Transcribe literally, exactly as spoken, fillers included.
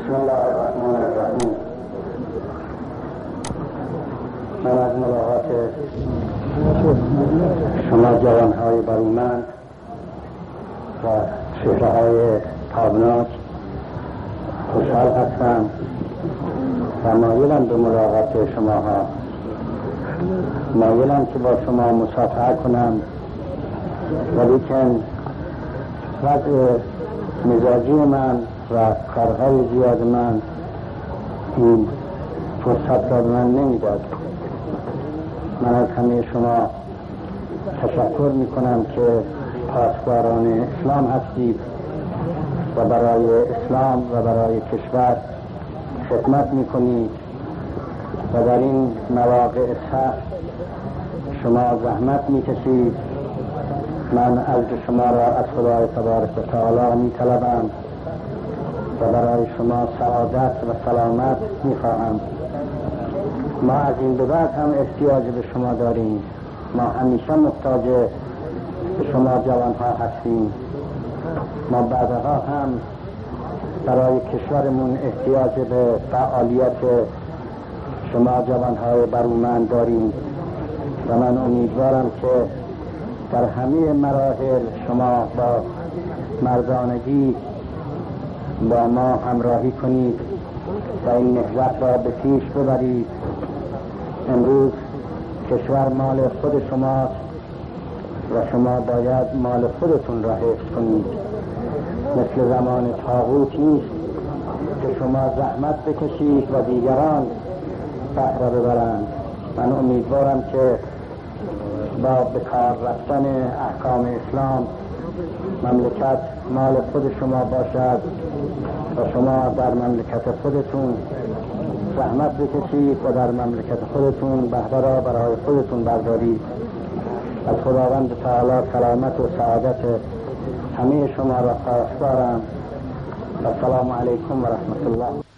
بسم الله الرحمن الرحیم. من از ملاقات شما جوانهای برومند و چهره‌های تابناک خوشحال هستم و مایلم به ملاقات شما ها، مایلم که با شما مصافحه کنم، ولیکن وضع مزاجی من و کارهای زیاد من این فرصت را من نمیداد. من از همه شما تشکر میکنم که پاسداران اسلام هستید و برای اسلام و برای کشور خدمت میکنید و در این مواقع سخت شما زحمت میکشید. من عرض شما را از خدای تبارک و تعالی میطلبم و برای شما سعادت و سلامت میخواهم. ما از این به بعد هم احتیاج به شما داریم. ما همیشه محتاج به شما جوانها هستیم. ما بعدها هم برای کشورمون احتیاج به فعالیت شما جوانهای برومند داریم و من امیدوارم که در همه مراحل شما با مردانگی با ما همراهی کنید و این نهضت را به پیش ببرید. امروز کشور مال خود شماست و شما باید مال خودتون را حفظ کنید. مثل زمان طاغوت نیست که شما زحمت بکشید و دیگران بهره ببرند. من امیدوارم که با به کار رفتن احکام اسلام مملکت مال خود شما باشد و شما در مملکت خودتون زحمت بکشید و در مملکت خودتون بهره را برای خودتون بردارید. از خداوند تعالی سلامت و سعادت همه شما را خواستارم. السلام علیکم و رحمت الله.